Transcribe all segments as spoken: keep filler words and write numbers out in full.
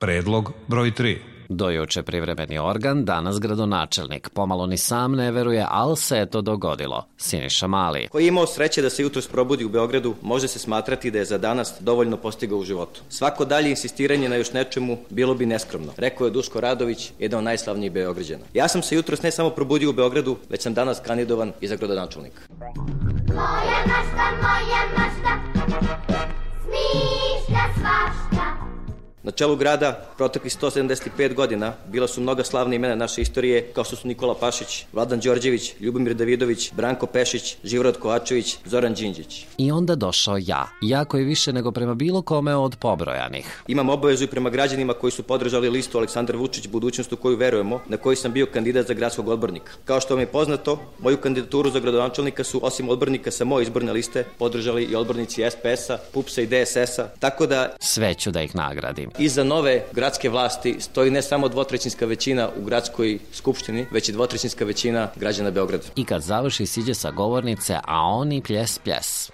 Predlog broj tri. Dojuče privremeni organ, danas gradonačelnik. Pomalo ni sam ne veruje, ali se je to dogodilo. Siniša Mali. Ko je imao sreće da se jutros probudi u Beogradu, može se smatrati da je za danas dovoljno postigao u životu. Svako dalje insistiranje na još nečemu bilo bi neskromno, rekao je Duško Radović, jedan od najslavnijih Beograđana. Ja sam se jutros ne samo probudio u Beogradu, već sam danas kandidovan i za gradonačelnika. Moja mašta, moja mašta, smišlja svašta. Na čelu grada proteklih sto sedamdeset pet godina bila su mnoga slavna imena naše istorije, kao što su Nikola Pašić, Vladan Đorđević, Ljubomir Davidović, Branko Pešić, Živorad Kovačević, Zoran Đinđić. I onda došao ja, ja koji više nego prema bilo kome od pobrojanih. Imam obavezu i prema građanima koji su podržali listu Aleksandar Vučić, budućnost u koju verujemo, na kojoj sam bio kandidat za gradskog odbornika. Kao što vam je poznato, moju kandidaturu za gradonačelnika su, osim odbornika sa moje izborne liste, podržali i odbornici S P S-a, P U P S-a i D S S-a, tako da sve ću da ih nagradim. Iza nove gradske vlasti stoji ne samo dvotrećinska većina u gradskoj skupštini, već i dvotrećinska većina građana Beograda. I kad završi, siđe sa govornice, a oni pljes pljes.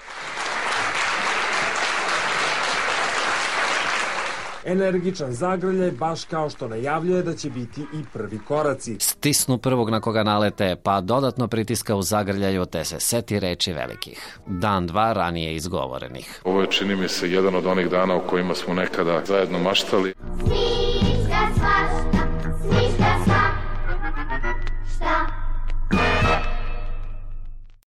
Energičan zagrljaj, baš kao što najavljuje da će biti i prvi koraci. Stisnu prvog na koga nalete, pa dodatno pritiska u zagrljaju, te se seti reči velikih. Dan, dva ranije izgovorenih. Ovo je, čini mi se, jedan od onih dana u kojima smo nekada zajedno maštali.